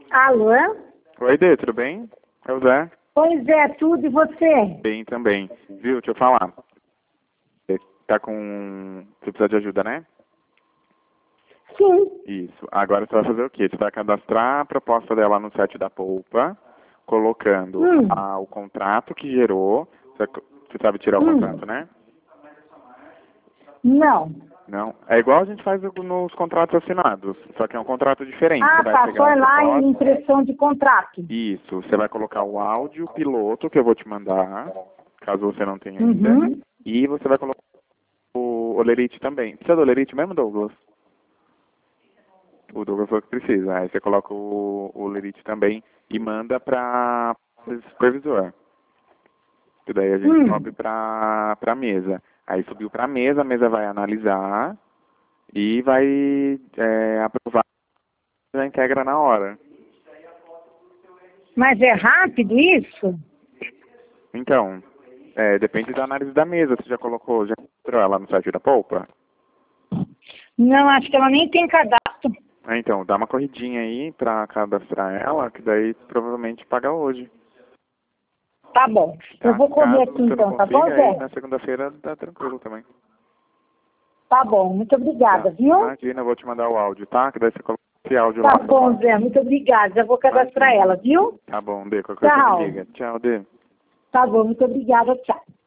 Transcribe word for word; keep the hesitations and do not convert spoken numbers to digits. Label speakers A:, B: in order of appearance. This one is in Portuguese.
A: Alô?
B: Oi, Dê, tudo bem? É o Zé.
A: Pois é, tudo e você?
B: Bem também. Viu, deixa eu falar. Você tá com... Você precisa de ajuda, né?
A: Sim.
B: Isso. Agora você vai fazer o quê? Você vai cadastrar a proposta dela no site da Poupa, colocando
A: Hum.
B: a, o contrato que gerou. Você, você sabe tirar o
A: Hum.
B: contrato, né?
A: Não.
B: Não. É igual a gente faz nos contratos assinados, só que é um contrato diferente.
A: Ah,
B: Você vai
A: tá.
B: pegar
A: Foi
B: a
A: lá
B: proposta...
A: em impressão de contrato.
B: Isso. Você vai colocar o áudio piloto que eu vou te mandar, caso você não tenha ainda.
A: Uhum.
B: E você vai colocar o olerite também. Precisa do olerite mesmo, Douglas? O Douglas falou que precisa. Aí você coloca o, o olerite também e manda para o supervisor. Que daí a gente
A: Hum.
B: sobe para a mesa. Aí subiu para a mesa, a mesa vai analisar e vai é, aprovar, já integra na hora.
A: Mas é rápido isso?
B: Então, é, depende da análise da mesa. Você já colocou, já entrou ela no site da Poupa?
A: Não, acho que ela nem tem cadastro.
B: Ah, então, dá uma corridinha aí pra cadastrar ela, que daí provavelmente paga hoje.
A: Tá bom.
B: Tá?
A: Eu vou correr
B: Caso
A: aqui
B: você não
A: então, tá bom,
B: consiga, aí
A: Zé?
B: na segunda-feira tá tranquilo também.
A: Tá bom. Muito obrigada,
B: Tá?
A: viu?
B: Imagina, eu vou te mandar o áudio, tá? Que daí você coloca esse áudio
A: Tá
B: lá.
A: bom, Zé. Muito obrigada. Já vou cadastrar
B: Imagina.
A: ela, viu?
B: Tá bom, Dê, qualquer coisa me
A: Tchau.
B: liga. Tchau, Dê.
A: Tá bom. Muito obrigada. Tchau.